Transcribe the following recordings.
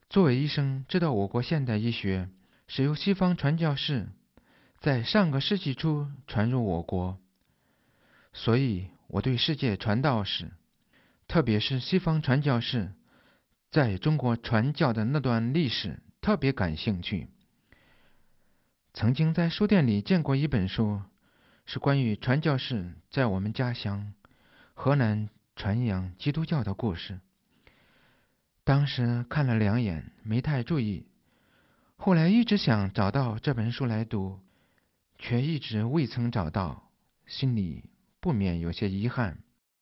作为医生，知道我国现代医学是由西方传教士在上个世纪初传入我国，所以我对世界传道史，特别是西方传教士在中国传教的那段历史特别感兴趣。曾经在书店里见过一本书，是关于传教士在我们家乡河南传扬基督教的故事。当时看了2眼，没太注意，后来一直想找到这本书来读，却一直未曾找到，心里不免有些遗憾。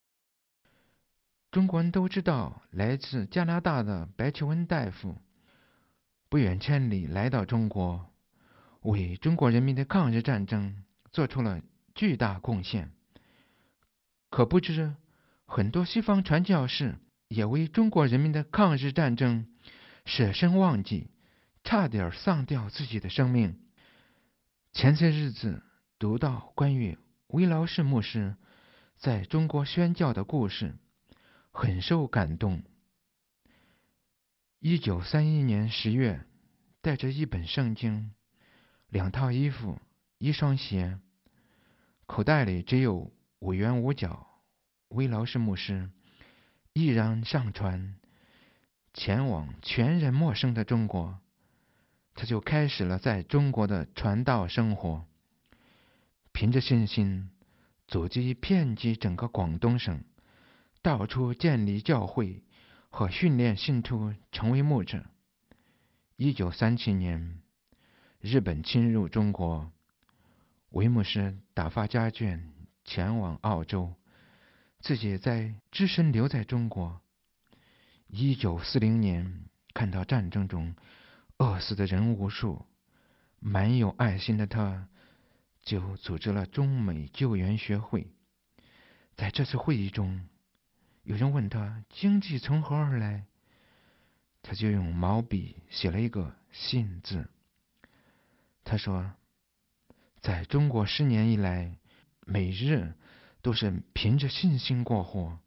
中国人都知道，来自加拿大的白求恩大夫不远千里来到中国，为中国人民的抗日战争做出了巨大贡献。可不知，很多西方传教士也为中国人民的抗日战争舍身忘己，差点丧掉自己的生命。前些日子读到关于韦劳士牧师在中国宣教的故事，很受感动。1931年10月，带着一本圣经、2套衣服、1双鞋，口袋里只有5元5角，韦劳士牧师毅然上船，前往全然陌生的中国。他就开始了在中国的传道生活，凭着信心，足迹遍及整个广东省，到处建立教会和训练信徒成为牧者。1937年，日本侵入中国，韦牧师打发家眷前往澳洲，自己只身留在中国。1940年，看到战争中饿死的人无数，蛮有爱心的他就组织了中美救援学会。在这次会议中，有人问他经济从何而来，他就用毛笔写了一个信字。他说，在中国10年以来，每日都是凭着信心过活。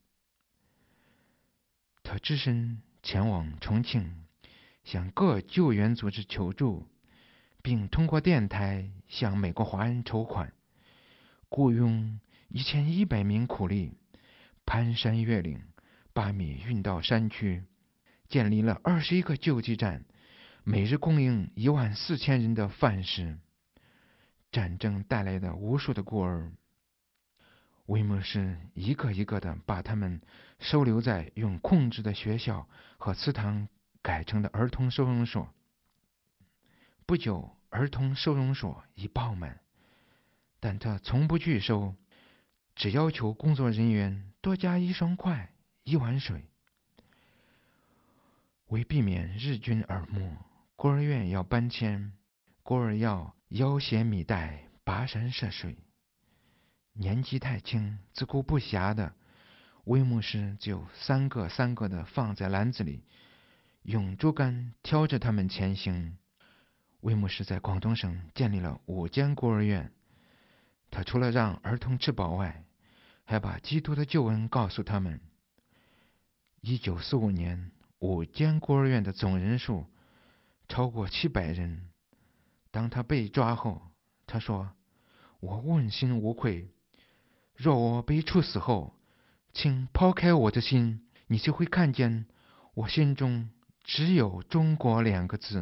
他只身前往重庆，向各救援组织求助，并通过电台向美国华人筹款，雇佣1100名苦力，攀山越岭，把米运到山区，建立了21个救济站，每日供应14000人的饭食。战争带来的无数的孤儿，韦牧师一个一个的把他们收留在用空置的学校和祠堂改成的儿童收容所。不久，儿童收容所已爆满，但他从不拒收，只要求工作人员多加1双筷、1碗水。为避免日军耳目，孤儿院要搬迁，孤儿要腰携米袋跋山涉水。年纪太轻、自顾不暇的韦牧师就3个3个的放在篮子里，用竹竿挑着他们前行。韦牧师在广东省建立了5间孤儿院，他除了让儿童吃饱外，还把基督的救恩告诉他们。1945年，5间孤儿院的总人数超过700人。当他被抓后，他说，我问心无愧，若我被处死后，请抛开我的心，你就会看见我心中只有中国2个字。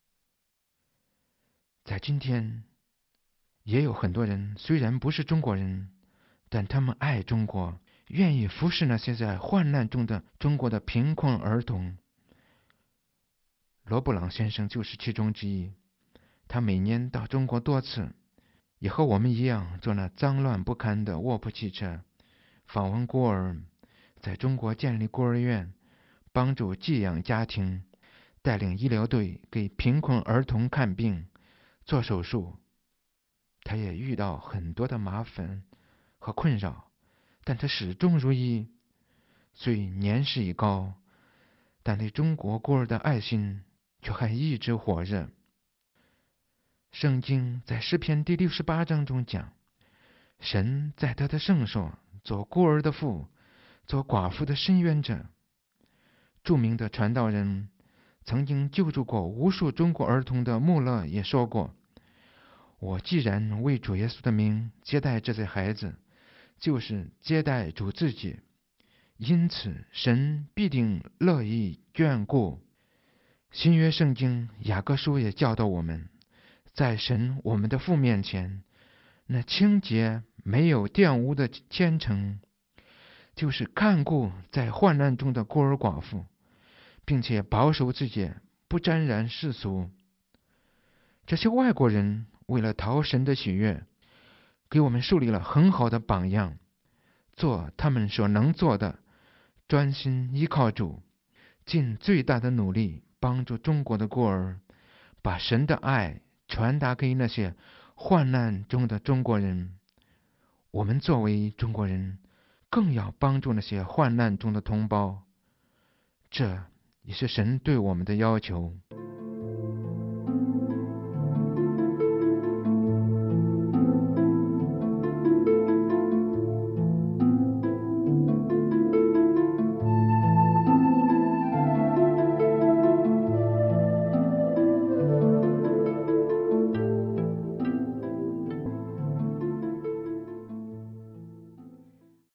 在今天，也有很多人虽然不是中国人，但他们爱中国，愿意服侍那些在患难中的中国的贫困儿童。罗布朗先生就是其中之一，他每年到中国多次，也和我们一样坐那脏乱不堪的卧铺汽车，访问孤儿，在中国建立孤儿院，帮助寄养家庭，带领医疗队给贫困儿童看病、做手术。他也遇到很多的麻烦和困扰，但他始终如一。虽年事已高，但对中国孤儿的爱心却还一直火热。圣经在诗篇第68章中讲，神在他的圣所做孤儿的父，做寡妇的伸冤者。著名的传道人曾经救助过无数中国儿童的穆勒也说过：我既然为主耶稣的名接待这些孩子，就是接待主自己，因此神必定乐意眷顾。新约圣经雅各书也教导我们，在神我们的父面前，那清洁没有玷污的虔诚，就是看顾在患难中的孤儿寡妇，并且保守自己不沾染世俗。这些外国人为了讨神的喜悦，给我们树立了很好的榜样，做他们所能做的，专心依靠主，尽最大的努力帮助中国的孤儿，把神的爱传达给那些患难中的中国人。我们作为中国人，更要帮助那些患难中的同胞，这也是神对我们的要求。